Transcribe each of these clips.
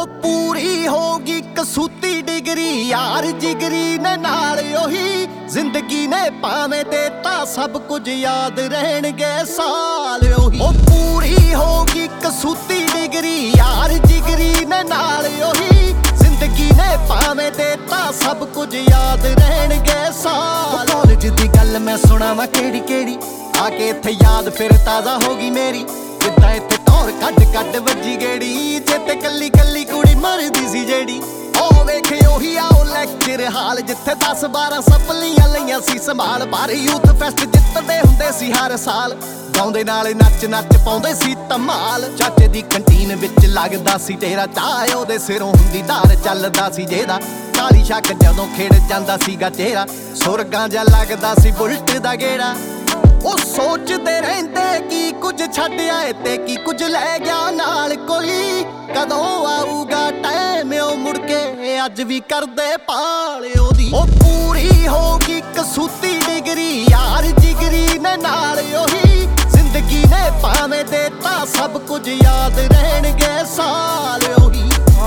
ਉਹ ਪੂਰੀ ਹੋਗੀ ਕਸੂਤੀ ਡਿਗਰੀ ਯਾਰ ਜਿਗਰੀ ਨੇ ਨਾਲ ਉਹੀ ਜ਼ਿੰਦਗੀ ਨੇ ਭਾਵੇਂ ਦੇਤਾ ਸਭ ਕੁਝ ਯਾਦ ਰਹਿਣਗੇ ਸਾਲ ਉਹੀ। ਉਹ ਪੂਰੀ ਹੋਗੀ ਕਸੂਤੀ ਡਿਗਰੀ ਯਾਰ ਜਿਗਰੀ ਨੇ ਨਾਲ ਉਹੀ ਜ਼ਿੰਦਗੀ ਨੇ ਭਾਵੇਂ ਦੇਤਾ ਸਭ ਕੁਝ ਯਾਦ ਰਹਿਣਗੇ ਸਾਲ। ਕਾਲਜ ਦੀ ਗੱਲ ਮੈਂ ਸੁਣਾਵਾਂ ਕਿਹੜੀ ਕਿਹੜੀ ਆ ਕੇ ਇੱਥੇ ਯਾਦ ਫਿਰ ਤਾਜ਼ਾ ਹੋ ਗਈ ਮੇਰੀ। ਜਿੱਦਾਂ ਇੱਥੇ ਟੌਰ ਕੱਢ ਵੱਜੀ ਗੇੜੀ ਚੇਤੇ ਕੱਲੀ ਕੱਲੀ ਕੁੜੀ ਮਰਦੀ ਸੀ ਜਿਹੜੀ। ਉਹ ਵੇਖੇ ਉਹੀ ਆਓ ਲੈਕਚਰ ਹਾਲ ਜਿੱਥੇ 10-12 ਸਪਲੀਆਂ ਲਈਆਂ ਸੀ ਸੰਭਾਲ। ਪਰ ਯੂਥ ਫੈਸਟ ਜਿੱਤਦੇ ਹੁੰਦੇ ਸੀ ਹਰ ਸਾਲ ਗਾਉਂਦੇ ਨਾਲ ਨੱਚ ਪਾਉਂਦੇ ਸੀ ਧਮਾਲ। ਚਾਚੇ ਦੀ ਕੰਟੀਨ ਵਿੱਚ ਲੱਗਦਾ ਸੀ ਤੇਰਾ ਚਾਹ ਉਹਦੇ ਸਿਰੋਂ ਹੁੰਦੀ ਧਾਰ ਚੱਲਦਾ ਸੀ ਜਿਹਦਾ। ਕਾਲੀ ਸ਼ੱਕ ਜਦੋਂ ਖੇਡ ਜਾਂਦਾ ਸੀਗਾ ਚਿਹਰਾ ਸੁਰਗਾਂ ਜਿਹਾ ਲੱਗਦਾ ਸੀ ਬੁਲਟ ਦਾ ਗੇੜਾ। ਉਹ ਸੋਚਦੇ ਰਹਿੰਦੇ ਕੀ ਕੁਝ ਛੱਡ ਆਏ ਤੇ ਕੀ ਕੁਝ ਲੈ ਗਿਆ ਨਾਲ ਕੋਈ। ਕਦੋਂ ਆਊਗਾ ਟਾਈਮ ਉਹ ਮੁੜ ਕੇ ਅੱਜ ਵੀ ਕਰਦੇ ਭਾਲ ਉਹਦੀ। ਉਹ ਪੂਰੀ ਹੋਗੀ ਕਸੂਤੀ ਡਿਗਰੀ ਯਾਰ ਜਿਗਰੀ ਨੇ ਨਾਲ ਉਹੀ ਜ਼ਿੰਦਗੀ ਨੇ ਭਾਵੇਂ ਦੇਤਾ ਸਭ ਕੁਝ ਯਾਦ ਰਹਿਣਗੇ ਸਾਲ ਉਹੀ।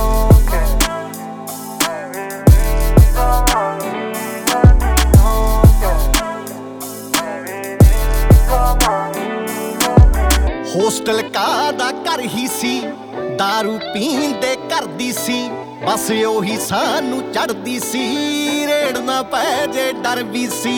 ਹੋਸਟਲ ਦਾ ਘਰ ਹੀ ਸੀ ਦਾਰੂ ਪੀਣ ਦੇ ਕਰਦੀ ਸੀ ਬਸ ਉਹੀ ਸਾਨੂੰ ਚੜਦੀ ਸੀ ਰੇੜ ਨਾ ਪੈ ਜੇ ਡਰ ਵੀ ਸੀ।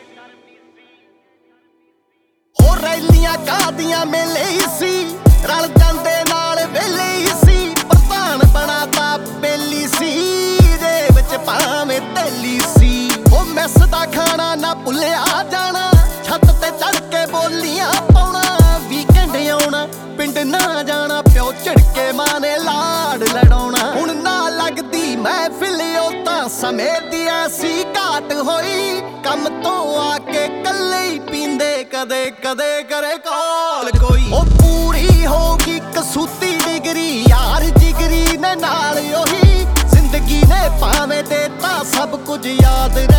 ਹੋ ਰੈਲੀਆਂ ਕਾਦੀਆਂ ਮੇਲੇ ਹੀ ਸੀ ਰਲ ਜਾਂਦੇ ਨਾਲ ਵੇਲੇ ਹੀ ਸੀ। ਪ੍ਰਧਾਨ ਬਣਾਤਾ ਬੇਲੀ ਸੀ ਦੇ ਵਿੱਚ ਭਾਵੇਂ ਤੇਲੀ ਸੀ। ਉਹ ਮੈਸ ਦਾ ਖਾਣਾ ਨਾ ਭੁੱਲਿਆ ਜਾਣਾ ਛੱਤ ਤੇ ਚੜ ਕੇ ਬੋਲੀਆਂ ਪਾਉਣਾ। ਵੀਕਐਂਡ ਆਉਣਾ ਪਿੰਡ ਨਾ ਜਾਣਾ ਪਿਓ ਝਿੜਕੇ ਮਾਂ ਨੇ ਲਾਡ ਲੜਾਉਣਾ। ਹੁਣ ਨਾ ਲੱਗਦੀ ਮਹਿਫਿਲ ਉਹ ਤਾਂ ਸਮੇਂ ਦੀ ਐਸੀ ਘਾਟ ਹੋਈ। ਕੰਮ ਤੋਂ ਆ ਕੇ ਕੱਲੇ ਹੀ ਪੀਂਦੇ ਕਦੇ ਕਰੇ ਕਾਲ ਕੋਈ। ਉਹ ਪੂਰੀ ਹੋਗੀ ਕਸੂਤੀ ਡਿਗਰੀ ਯਾਰ ਜਿਗਰੀ ਨੇ ਨਾਲ ਉਹੀ ਜ਼ਿੰਦਗੀ ਨੇ ਭਾਵੇਂ ਦੇਤਾ ਸਭ ਕੁਝ ਯਾਦ